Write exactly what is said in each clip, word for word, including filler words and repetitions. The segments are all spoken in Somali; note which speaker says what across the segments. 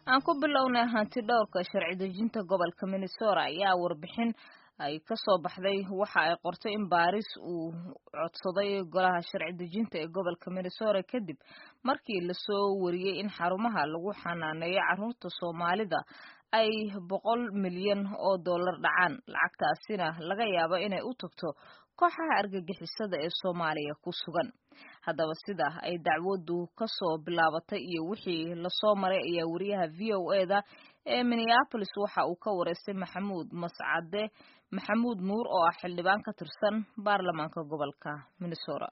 Speaker 1: aan ku bilownay hanti dhowrka sharci dejinta gobolka Minnesota ayaa warbixin ay ka soo baxday waxa ay qortay in baaris uu codsaday golaha sharci dejinta ee gobolka Minnesota kadib markii la soo wariyay in xarumaha lagu xanaaneeyo carruurta Soomaalida ay boqol milyan oo dollar dhacaan lacagtaasina laga yaabo inay u tagto kooxaha argagixisada ee Soomaaliya ku sugan. haddaba sida ay dacwadu ka soo bilaabatay iyo wixii la soo maray ayaa wariyaha V O A da ee Minneapolis waxa uu ka wareystay Maxamuud Mascade Maxamuud Nuur oo ah xildhibaan ka tirsan baarlamaanka gobolka Minnesota.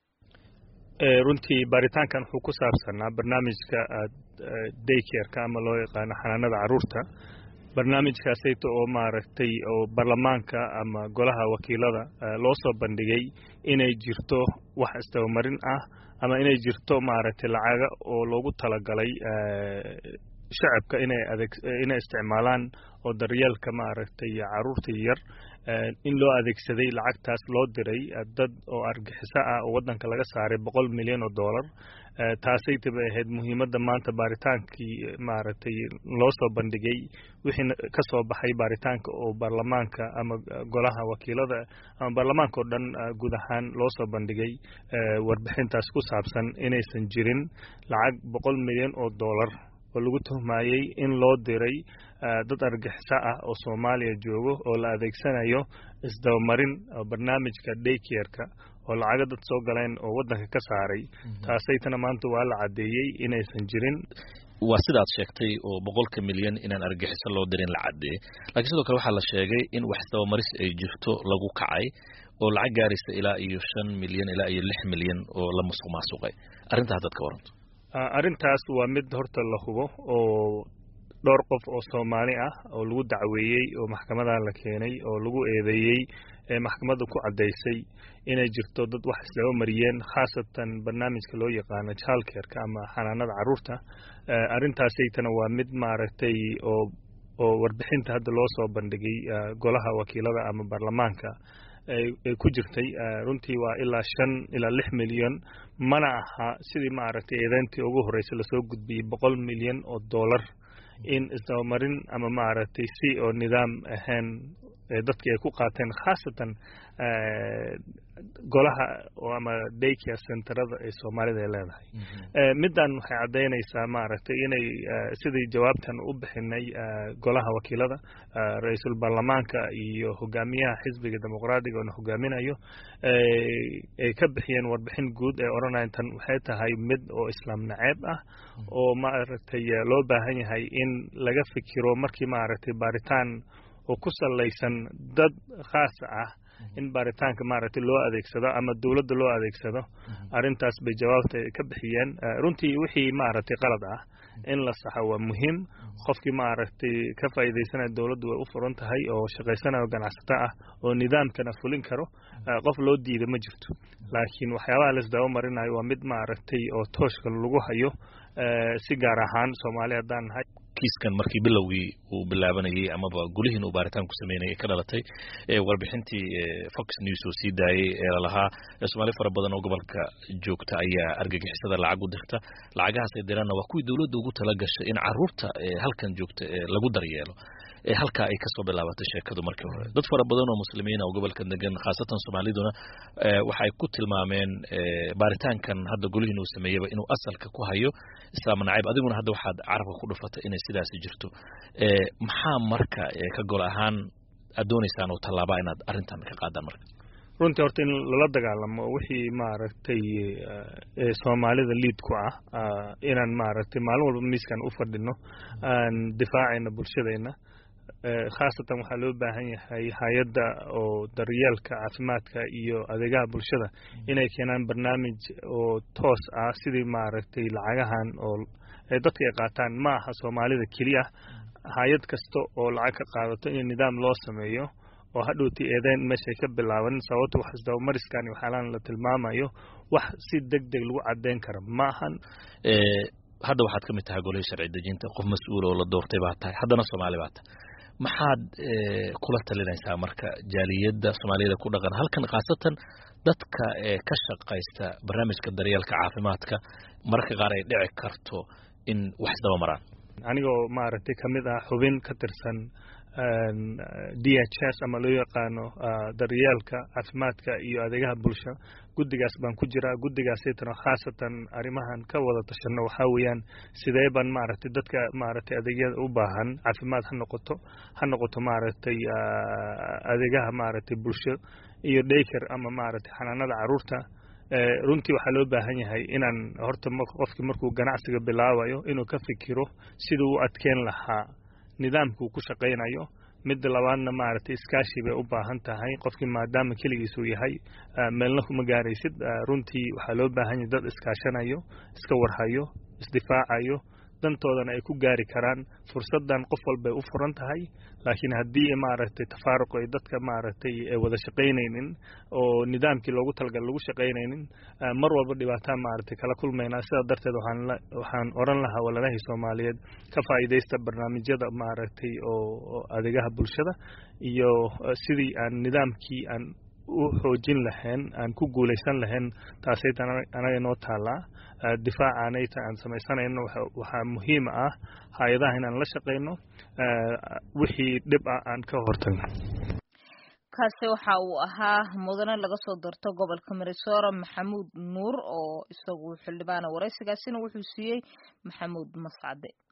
Speaker 2: ee runtii baaritaankan wuxuu ku saabsanaa barnaamijka daycare-ka ama loo yaqaan xanaanada carruurta. barnaamijkaasayto oo maaragtay oo baarlamaanka ama golaha wakiilada loo soo bandhigay inay jirto wax istawmarin ah ama inay jirto maaragtay lacaga oo loogu talagalay shacabka inay adeeg inay isticmaalaan oo daryeelka maaragtay carruurta yar in loo adeegsaday lacagtaas loo diray dad oo argixisa ah oo wadanka laga saaray boqol milyan oo dollar. taasay tibay ahayd muhiimadda maanta baaritaankii maaragtay loo soo bandhigay wixii ka soo baxay baaritaanka oo baarlamaanka ama golaha wakiilada ama baarlamaanka oo dhan guud ahaan loo soo bandhigay warbixintaas ku saabsan inaysan jirin lacag boqol milyan oo dollar oo lagu tuhmayay in loo diray dad argixisa ah oo Soomaaliya joogo oo la adeegsanayo isdawmarin barnaamijka daycare-ka oo lacaga dad soo galeen oo wadanka ka saaray. taasaytana maanta waa la cadeeyay inaysan jirin.
Speaker 3: waa sidaad sheegtay oo boqolka milyan inaan argixisa loo dirin la cadeeyay, laakiin sidoo kale waxaa la sheegay in wax isdawmaris ay jirto lagu kacay oo lacag gaaraysa ilaa iyo shan milyan ilaa iyo lix milyan oo la musuq maasuqay. arrintaas dadka waranto.
Speaker 2: arrintaas waa mid horta la hubo oo dhowr qof oo Soomaali ah oo lagu dacweeyay oo maxkamada la keenay oo lagu eedeeyay ee maxkamadda ku cadeysay inay jirto dad wax isla mariyeen khaasatan barnaamijka loo yaqaan child care-ka ama xanaanada carruurta. arrintaas aytana waa mid maaragtay oo oo warbixinta hadda loo soo bandhigay golaha wakiilada ama baarlamaanka ay ku jirtay runtii waa ilaa shan ilaa lix milyan mana aha sidii maaragtay eedayntii ugu horeysay la soo gudbiyay boqol milyan oo dollar in isdawmarin ama maaragtay si oo nidaam ahaan dadkii ay ku qaateen khaasatan golaha ama daycare centerada ee Soomaalida ay leedahay. middan waxay cadeynaysaa maaragtay inay sidii jawaabtan u bixinay golaha wakiilada ra'iisul baarlamaanka iyo hogaamiyaha xisbiga dimuqraadiga oo hogaaminayo ay ka bixiyeen warbixin guud ee oranayaan tan waxay tahay mid oo islaam naceeb ah oo maaragtay loo baahan yahay in laga fikiro markii maaragtay baaritaan oo ku salaysan dad khaas ah in baaritaanka maaragtay loo adeegsado ama dawladda loo adeegsado. arrintaas bay jawaabta ka bixiyeen. runtii wixii maaragtay qalad ah in la saxo waa muhiim. qofkii maaragtay ka faa'iideysanaya dawladdu way u furan tahay oo shaqaysanayo ganacsato ah oo nidaamkana fulin karo qof loo diido ma jirto. laakiin waxyaabaha la isdaba marinayo waa mid maaragtay oo tooshka lagu hayo si gaar ahaan Soomaaliya haddaan nahay.
Speaker 3: kiiskan markii bilowgii uu bilaabanayay amaba gulihiin uu baaritaan ku sameynayay ka dhalatay ee warbixintii Fox News oo sii daayay ee lahaa Soomaali fara badan oo gobolka joogta ayaa argagixisada lacag u dirta. lacagahaas ay dirana waa kuwii dawladdu ugu tala gashay in carruurta halkan joogta lagu daryeelo. ee halka ay ka soo bilaabatay sheekadu markii hore. dad fara badan oo muslimiin oo gobolka degan khaasatan Soomaaliduna waxay ku tilmaameen baaritaankan hadda gulihiin uu sameeyay inuu asalka ku hayo islaam naciib. adiguna hadda waxaad carabka ku dhufatay inay sidaas jirto. ee maxaa marka ka gol ahaan adoonaysan oo talaaba inaad arrintan ka qaadaan marka?
Speaker 2: runtii horta in lala dagaalamo wixii maaragtay ee Soomaalida liid ku ah inaan maaragtay maalin walba miiskan u fadhino aan difaacayna bulshadeena. khaasatan waxaa loo baahan yahay hay'adda oo daryeelka caafimaadka iyo adeegaha bulshada inay keenaan barnaamij oo toos ah sidii maaragtay lacagahan oo dadka ay qaataan ma aha Soomaalida kaliya. hay'ad kasta oo lacag ka qaadato in nidaam loo sameeyo oo hadhowtii eedayn meesha ka bilaaban sababta wax isdawmariskan waxaan la tilmaamayo wax si degdeg lagu cadeyn karo ma ahan.
Speaker 3: ee hadda waxaad ka mid tahay golaha sharci dejinta qof mas'uul oo la doortay baa tahay haddana Soomaali baa tahay. maxaad kula talinaysaa marka jaaliyadda Soomaalida ku dhaqan halkan khaasatan dadka ka shaqaysta barnaamijka daryeelka caafimaadka marka qaar ay dhici karto in wax isdaba maraan?
Speaker 2: anigoo maaragtay kamid ah xubin ka tirsan D H S ama loo yaqaano daryeelka caafimaadka iyo adeegaha bulsho guddigaas baan ku jiraa guddigaasaytana khaasatan arrimahan ka wada tashano waxaa weeyaan sidee baan maaragtay dadka maaragtay adeegyada u baahan caafimaad ha noqoto ha noqoto maaragtay adeegaha maaragtay bulsho iyo daycare ama maaragtay xanaanada carruurta runtii waxaa loo baahan yahay inaan horta qofkii markuu ganacsiga bilaabayo inuu ka fikiro siduu u adkeyn lahaa nidaamkuu ku shaqaynayo midda labaadna maaragtay iskaashi bay u baahan tahay qofkii maadaama keligiisuu yahay meelna kuma gaaraysid runtii waxaa loo baahan yahay dad iskaashanayo iska warhayo isdifaacayo dantoodana ay ku gaari karaan fursadan qof walbay u furan tahay laakiin haddii maaragtay tafaaruq ay dadka maaragtay ay wada shaqaynaynin oo nidaamkii loogu talagal lagu shaqaynaynin mar walba dhibaataa maaragtay kala kulmaynaa sidaa darteed waxaan waxaan oran lahaa walaalahii Soomaaliyeed ka faa'iideysta barnaamijyada maaragtay oo adeegaha bulshada iyo sidii aan nidaamkii aan u xoojin lahayn aan ku guuleysan lahayn taasay anaga noo taalaa difaacanayta aan samaysanayno waxaa muhiim ah hay'adaha inaan la shaqeyno wixii dhib ah aan ka hortagno
Speaker 1: kaasi waxa uu ahaa mudane laga soo doorto gobolka Minnesota Maxamuud Nuur oo isagu xildhibaan wareysigaasina wuxuu siiyay Maxamuud Mascade